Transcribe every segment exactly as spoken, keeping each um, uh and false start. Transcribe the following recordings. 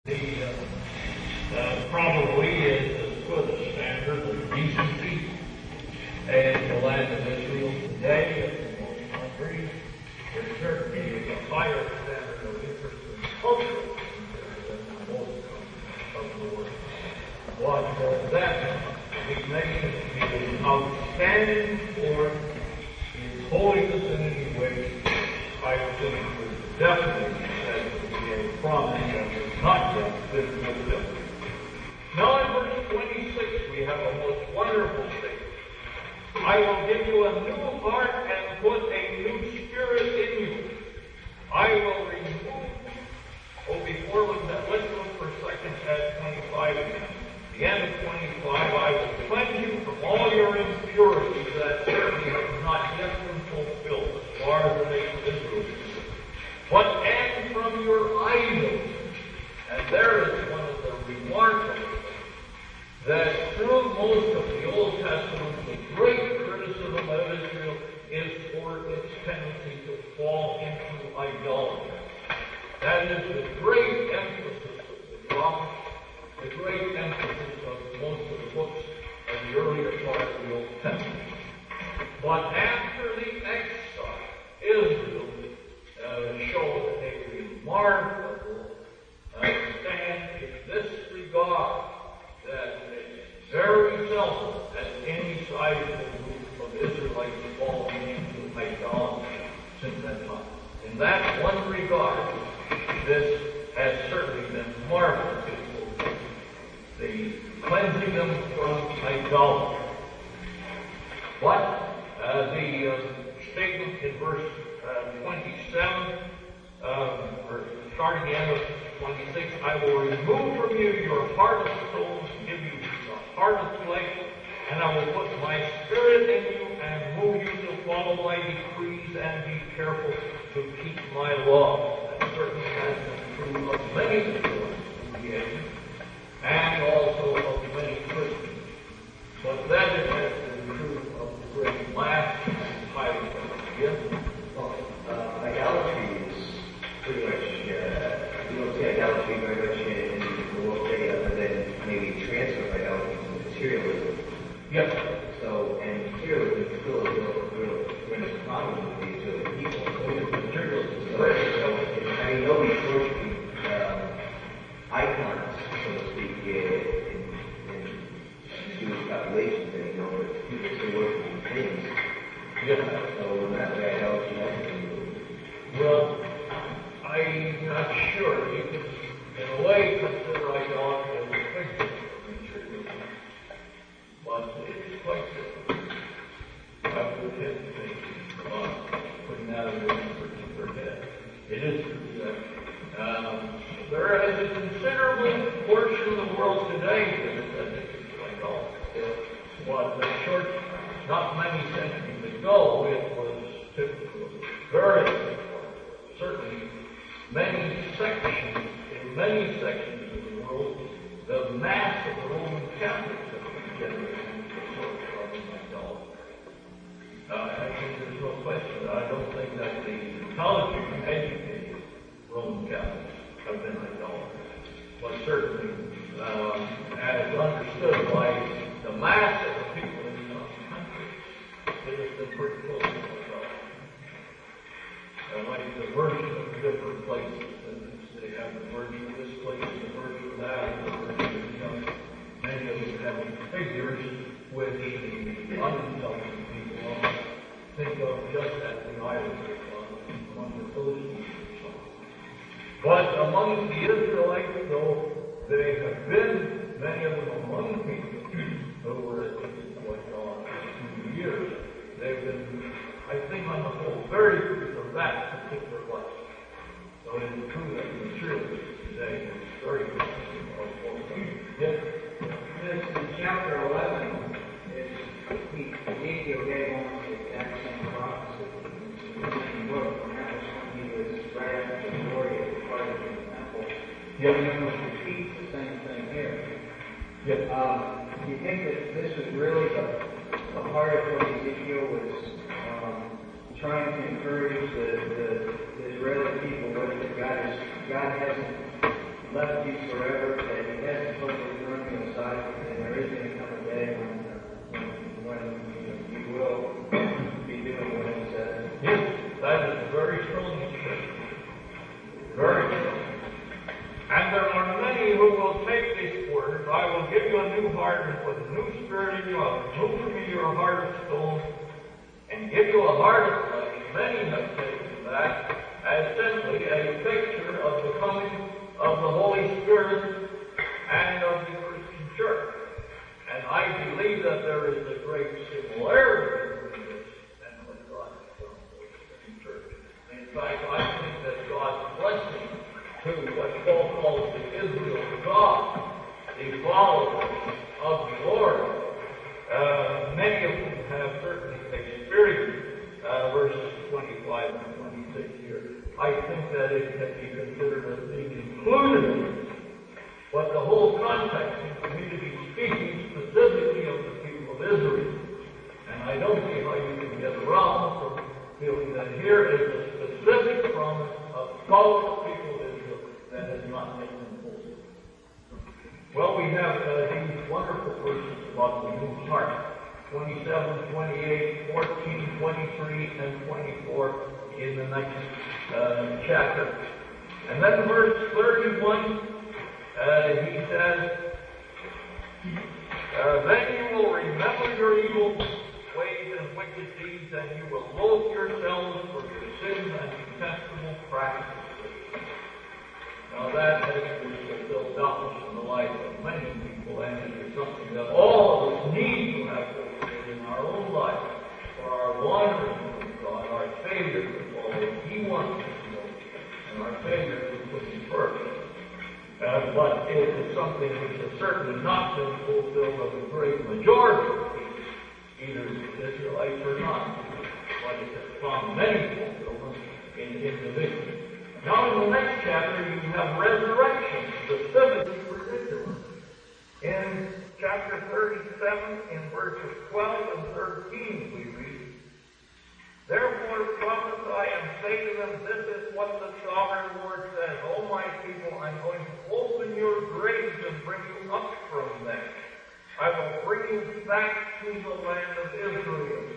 The uh, uh, probably is for the standard of decency and the land of Israel today, in most countries, there certainly is a higher standard of interest in culture than most countries of the world. What uh, that the nation is outstanding for is holiness in any way. I think was definitely said to be a promise that was not yet been fulfilled. Now in verse twenty-six we have a most wonderful statement. I will give you a new heart and put a new spirit in you. I will remove, oh before we that, let's look for a second at twenty-five again. The end of twenty-five, I will cleanse you from all your impurities that certainly have not yet been fulfilled as far as the nation of Israel is concerned. But and from your idols. And there is one of the remarkable things that through most of the Old Testament, the great criticism of Israel is for its tendency to fall into idolatry. That is the great emphasis of the prophets, the great emphasis of most of the books of the earlier part of the Old Testament. But after the exile, Israel uh, showed a remarkable uh, stand in this regard that very seldom has any sizable group of Israelites fallen into idolatry since that time. In that one regard, this has certainly been marvelous. The cleansing them from idolatry. But uh, the uh, statement in verse uh, twenty-seven, uh, or starting the end of twenty-six, I will remove from you your heart of stone and give you the heart of flesh, and I will put my spirit in you and move you to follow my decrees and be careful to keep my laws. That certainly has been true of many people in the age, and also of many Christians. But that it has been true of the great last and highly yes. Well, uh, idolatry is pretty much, uh, you don't see idolatry very much in, in the world today other than maybe transfer of idolatry to materialism. Yes. So, and materialism is still a real, real, real problem with these two people. So, materialism is so, so, I mean, nobody's worshiping uh, icons, so to speak, in, in Jewish populations anymore, but people still worshiping things. Yes. So, that way idolatry has to be. Well, I'm not sure. You can, in a way, consider idolatry as a figure of materialism. But it's quite different. I would hesitate about putting that in a particular head. It is true that um, there is a considerable portion of the world today that is addicted to idolatry. But a short, not many centuries ago, it was typical, very certainly many sections, in many sections of the world, the mass of the Roman Catholics have been generated into a sort of problem idolatry. Uh, I think there's no question. I don't think that the intelligent and educated Roman Catholics have been idolaters. But certainly, um, as understood by the mass of the people in some countries, it has been pretty close to idolatry. Uh, like the worship of different places. And they have the worship of this place, and the worship of that, and the worship of the other. Many of them having figures which the unintelligent people think of just as the idols among the Philistines and so on. But among the Israelites, though, they have been, many of them among the people who were addicted to idolatry for two years, they've been, I think on the whole, very free from that particular life. So it is true that the materialism today is very consistent of both. Yes? This in chapter eleven is he, Ezekiel gave almost the exact same prophecy in the same book, and that was when he was right after the glory of the part of the temple. Yes. He almost repeats the same thing here. Yes. Um, do you think that this was really the, the heart of what Ezekiel was um, trying to encourage the, the, the Israeli people with, that God is God hasn't left you forever, that he hasn't totally thrown you aside, and there is going to come a day when, uh, when, when you will be doing what he says. Yes, that is very strong scripture. Very strong. And there are many who will take these words. I will give you a new heart and put a new spirit in you. I will remove from you your heart of stone and give you a heart of flesh. Many have taken that as simply a picture of the coming of the Holy Spirit and of the Christian church. And I believe that there is a great similarity between this and what God has done for the Christian church. In fact, I think that God's blessing to what Paul calls the Israel of God, the followers of the Lord, uh, many of whom have certainly experienced uh, verses twenty-five and twenty-six here. I think that it can be considered as being included in it. But the whole context seems to me to be speaking specifically of the people of Israel. And I don't see how you can get around from feeling that here is a specific promise of follow the people of Israel that has not made them full. Well, we have uh, these wonderful verses about the new heart. twenty-seven, twenty-eight, fourteen, twenty-three, and twenty-four in the next uh, chapter. And then verse thirty-one, uh, he says, uh, then you will remember your evil ways and wicked deeds, and you will loathe yourselves for your sins and detestable practices. Now that has been fulfilled doubtless in the life of many people, and it is something that all of us need to have fulfilled in our own life for our wandering from God, our Savior to follow. He wants us to know, and our Savior to put Him first. Uh, but it is something which has certainly not been fulfilled of the great majority of people, either Israelites or not, but it has found many fulfillments in individuals. Now in the next chapter you have resurrection, specifically predicted. In chapter thirty-seven, in verses twelve and thirteen, we read, therefore prophesy and say to them, this is what the sovereign Lord says, O my people, I'm going to open your graves and bring you up from them. I will bring you back to the land of Israel.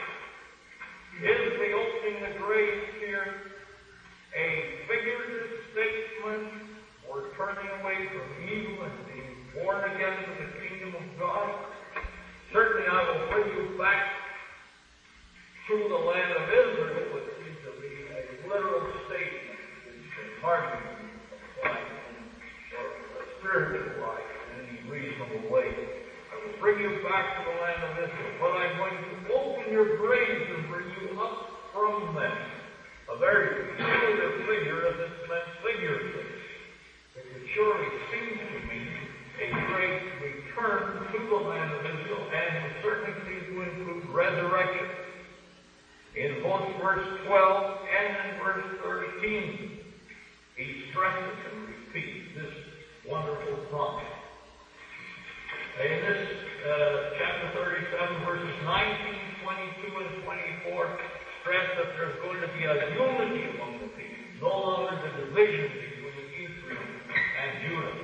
Is the opening the graves here a figurative statement or turning away from evil and being born again to the kingdom of God? Certainly I will bring you back to the land of Israel, which seems to be a literal statement which can hardly be applied or spiritualized in any reasonable way. I will bring you back to the land of Israel, but I'm going to open your graves and bring you up from them. A very peculiar figure of this meant figurative. It would surely seem to me a great return to the land of Israel, and would certainly seem to include resurrection. In both verse twelve and in verse thirteen, he stresses and repeats this wonderful promise. In this uh, chapter thirty-seven, verses nineteen, twenty-two, and twenty-four, stress that there's going to be a unity among the people, no longer the division between Ephraim and Judah.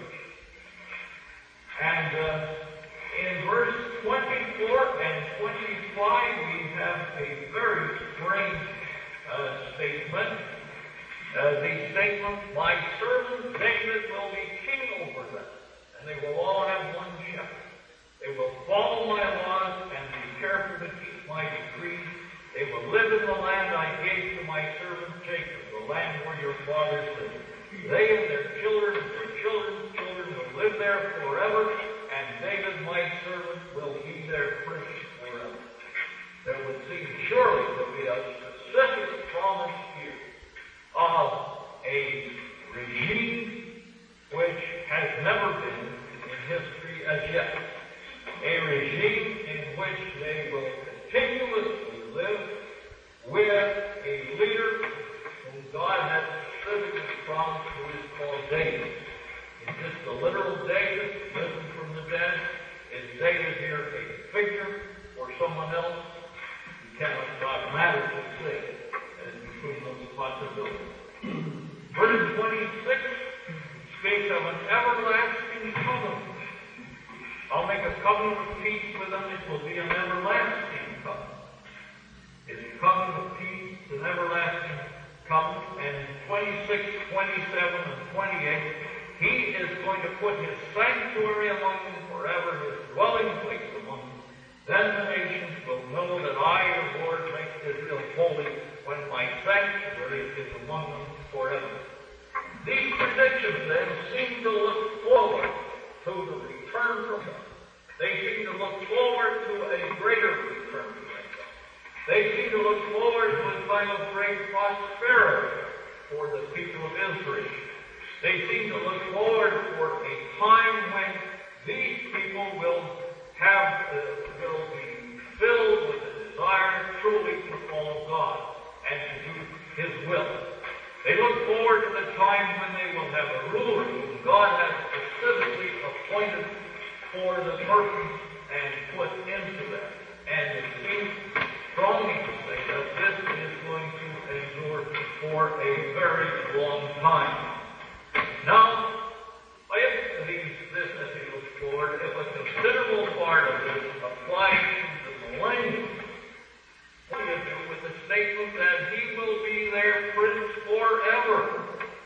And uh, in verse twenty-four and twenty-five, we have a very strange uh, statement. Uh, the statement, my servant David will be king over them, and they will all have one shepherd. They will follow my laws and be careful to keep my decrees. They will live in the land I gave to my servant Jacob, the land where your fathers lived. They and their children and their children's children will live there forever, and David, my servant, will be their prince forever. There would seem surely to be a specific promise here of a regime which has never been in history as yet. A regime in which they will continuously live with a leader whom God has specifically promised, who is called David. Is this the literal David, risen from the dead? Is David here a figure or someone else? You cannot dogmatically say as between those possibilities. Verse twenty-six speaks of an everlasting covenant. I'll make a covenant of peace with them. It will be an everlasting covenant. It's a covenant of peace, an everlasting covenant. And in twenty-six, twenty-seven, and twenty-eight, he is going to put his sanctuary among them forever, his dwelling place among them. Then the nations will know that I, the Lord, make Israel holy when my sanctuary is among them forever. These predictions then seem to look forward to the return from God. They seem to look forward to a greater return from God. They seem to look forward to a time of great prosperity for the people of Israel. They seem to look forward for a time when these people will have, uh, will be filled with the desire truly to follow God and to do His will. They look forward to the time when they will have a ruler whom God has specifically appointed for the purpose and put into them. And it seems strongly to say that this is going to endure for a very long time. Now, if these, this, as he looks forward, if a considerable part of this applies to the millennium, what do you do with the statement that he will be their prince forever?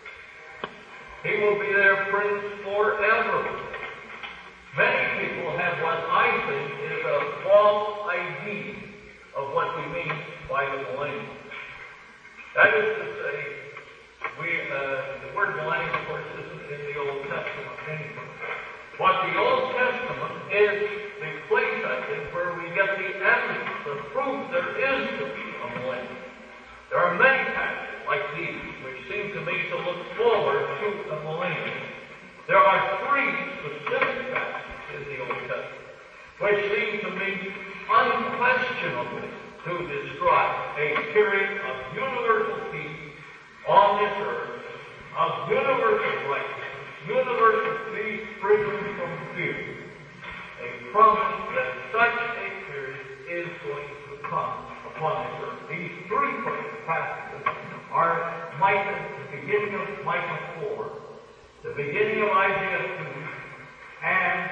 He will be their prince forever. Many people have what I think is a false idea of what we mean by the millennium. That is to say, we, uh, the word millennium, of course, isn't in the Old Testament anymore. But the Old Testament is the place, I think, where we get the evidence, the proof there is to be a millennium. There are many passages like these which seem to me to look forward to a millennium. There are three specific passages in the Old Testament which seem to me unquestionably to describe a period of universal peace on this earth, of universal righteousness, universal peace, freedom from fear. A promise that such a period is going to come upon this earth. These three passages are Micah, the beginning of Micah four, the beginning of Isaiah two, and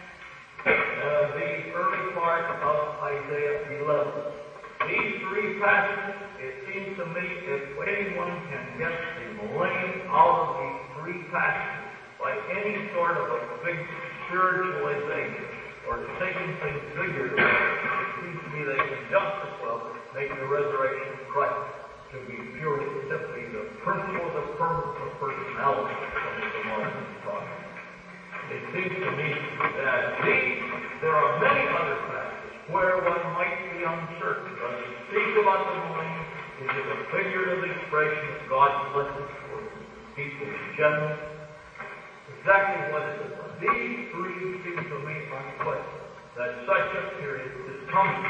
uh, the early part of Isaiah eleven. These three passages, it seems to me, if anyone can get the millennium out of these three passages by any sort of a big spiritualization or taking things figuratively, it seems to me they can just as well make the resurrection of Christ to be purely simply the principle of permanence of personality of the Mormon talking. It seems to me that these, there are many other passages where one might be uncertain, but to speak about the millennium is a figurative expression of God's blessings for people in general. Exactly what it is. These three seem to me unquestionable that such a period is coming.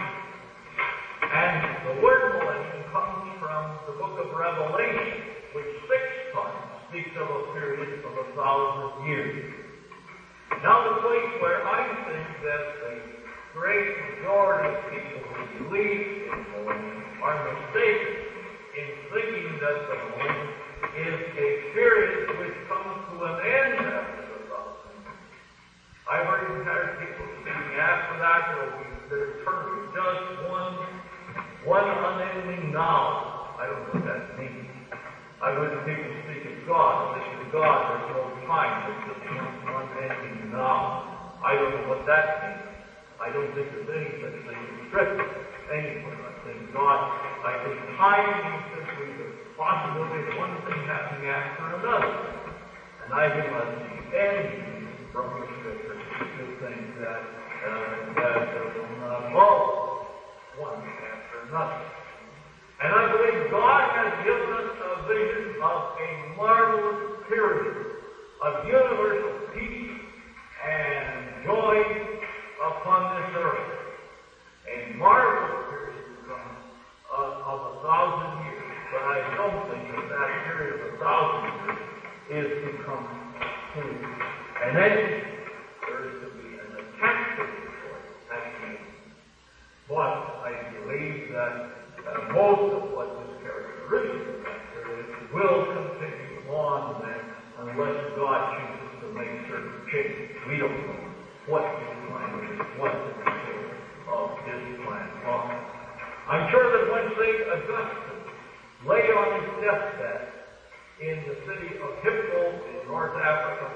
And the word millennium comes from the book of Revelation, which six times speaks of a period of a thousand years. Now the place where I think that the great majority of people who believe in the millennium are mistaken in thinking that the millennium is a period which comes to an end after the thousand years. I've already heard people speaking after that there will be there turns just one one unending now. I don't know what that means. I've heard people speak of God, and this is God, there's no time, there's just one unending now. I don't know what that means. I don't think there's any such thing as scripture anywhere. I think God, I think time means simply the possibility of one thing happening after another. And I do not see any from the scripture to think that, uh, that there will not follow one after another. And I believe God has given us a vision of a marvelous period of universal peace and joy upon this earth. A marvelous period uh, of a thousand years. But I don't think that that period of a thousand years is to come to an end. There is to be an attack to it at the end. But I believe that uh, most of what is characteristic of that period will continue on then unless God chooses to make certain changes. change. We don't know what his plan is, what the result of his plan are. I'm sure that when Saint Augustine lay on his deathbed in the city of Hippo in North Africa,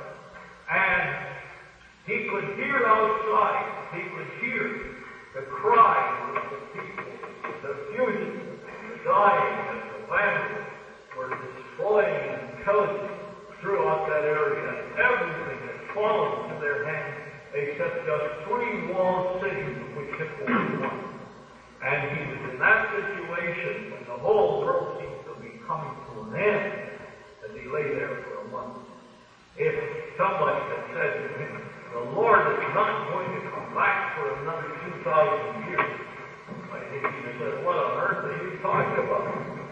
and he could hear outside, he could hear the cries of the people, the fugitives, the dying, and the families were destroying and pillaging throughout that area, and everything had fallen into their hands except just three walled cities of which Hippo was one. And he was in that situation when the whole world seemed to be coming to an end, as he lay there for a month. If somebody had said to him, the Lord is not going to come back for another two thousand years, I think he'd have said, what on earth are you talking about?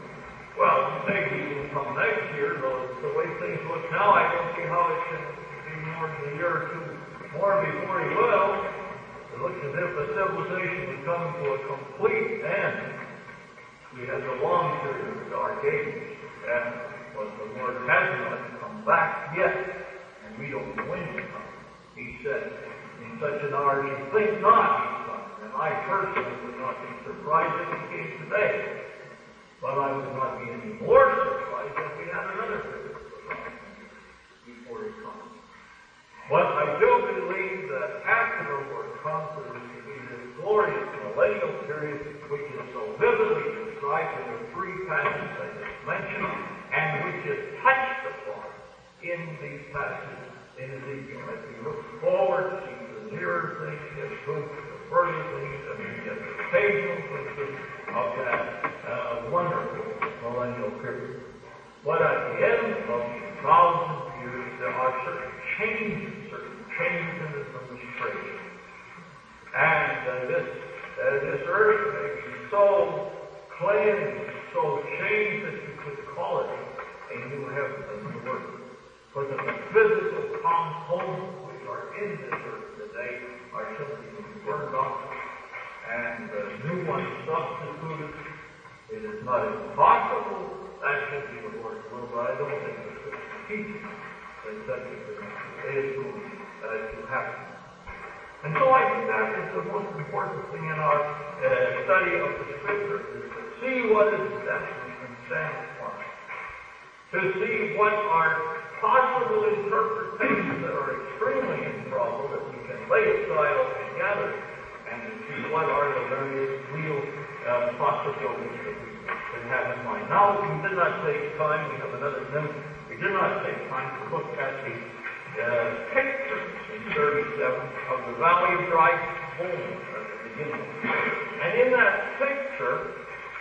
Well, maybe he will come next year, though the way things look now, I don't see how it can be more than a year or two more before he will. It looks as if the civilization is coming to a complete end. We had the long period of dark ages, and but the Lord has not come back yet, and we don't know when he's coming. He said, in such an hour you think not he's coming. And I personally would not be surprised if he came today. But I would not be any more surprised if we had another period of surprise before he comes. But I do believe that after the Lord comes, there is to be this glorious millennial period which is so vividly described in the three passages I just mentioned, and which is touched upon in these passages in Ezekiel. As we look forward, see the nearer things, get proof of the further things, and we get the occasional glimpses of that uh, wonderful millennial period. But at the end of the thousand years, there are certain changes, certain changes in the administration. And uh, this, uh, this earth may be so cleansed, so changed that you could call it a new heaven and new earth. But the physical components which are in this earth today are simply being burned off, and the new ones substituted. It is not impossible. That should be the Lord's will, but I don't think the Scripture teaches that such a thing is going uh, to happen. And so I think that is the most important thing in our uh, study of the Scripture, is to see what is definite and stands for, to see what are possible interpretations that are extremely improbable that we can lay aside altogether, and to see what are the various real uh, possibilities that we can have in mind. Now, we did not take time, we have another minute, we did not take time to look at the uh, picture in thirty-seven of the Valley of Dry Bones at the beginning. And in that picture,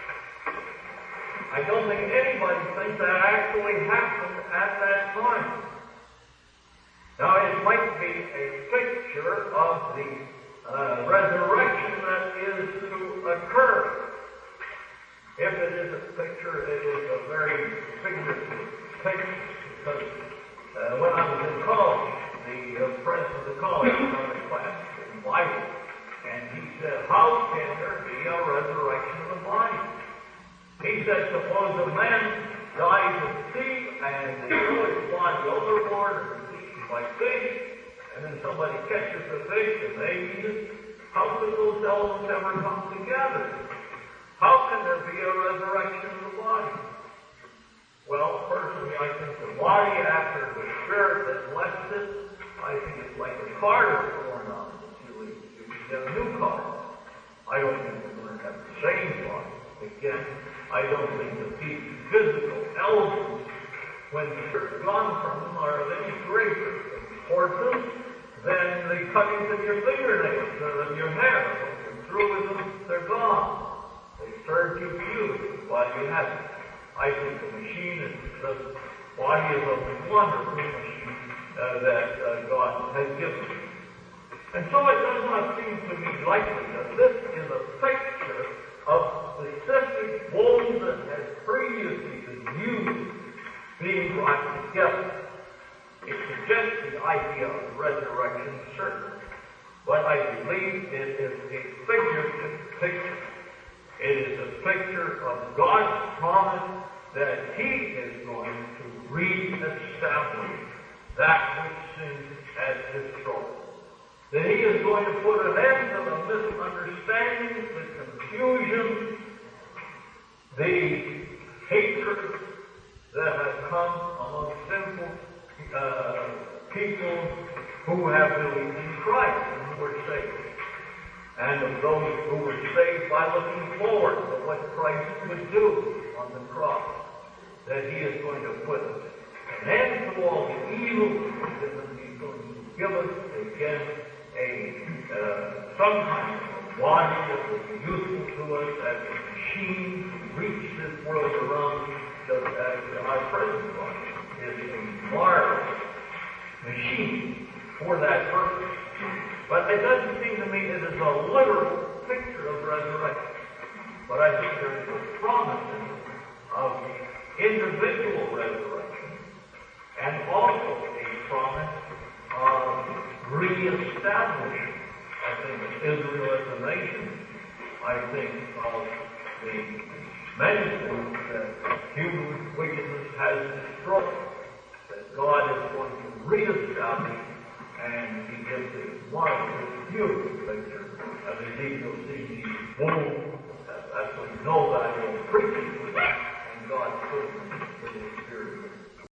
I don't think anybody thinks that actually happened at that time. Now, it might be a picture of the uh, resurrection that is to occur. If it is a picture, it is a very figurative picture, because uh, when I was in college, the uh, president of the college taught a class in Bible, and he said, how can there be a resurrection of the body? He said, suppose a man dies at sea, and they throw his body overboard, and is eaten by fish, and then somebody catches the fish, and they eat it. How could those elements ever come together? How can there be a resurrection of the body? Well, personally, I think the body, after the spirit that left it, I think it's like a car that's torn on. You leave, you can get a new car. I don't think we're going to have the same body. Again, I don't think the physical elements, when they're gone from them, are any greater importance than the cuttings of your fingernails or of your hair. When you're through with them, they're gone. They served you beautifully while you had it. I think the machine is the body is a wonderful machine uh, that uh, God has given you. And so it does not seem to me likely that this is a picture of specific bones that has previously been used being brought together. It suggests the idea of resurrection, certainly, but I believe it is a figurative picture. It is a picture of God's promise that He is going to re-establish that which sin has destroyed. That he is going to put an end to the misunderstanding, the confusion, the hatred that has come among sinful uh, people who have believed in Christ and who were saved. And of those who were saved by looking forward to what Christ would do on the cross. That he is going to put an end to all the evil, and he's going to give us again a uh, some kind of body that will be useful to us as a machine to reach this world around just as our present body is a marvelous machine for that purpose. But it doesn't seem to me it is a literal picture of resurrection. But I think there is a promise in it of individual resurrection and also a promise of reestablishing, I think, of Israel as a nation. I think of the many things that human wickedness has destroyed, that God is going to reestablish, and he gives a wonderful, beautiful picture of Ezekiel seeing these wolves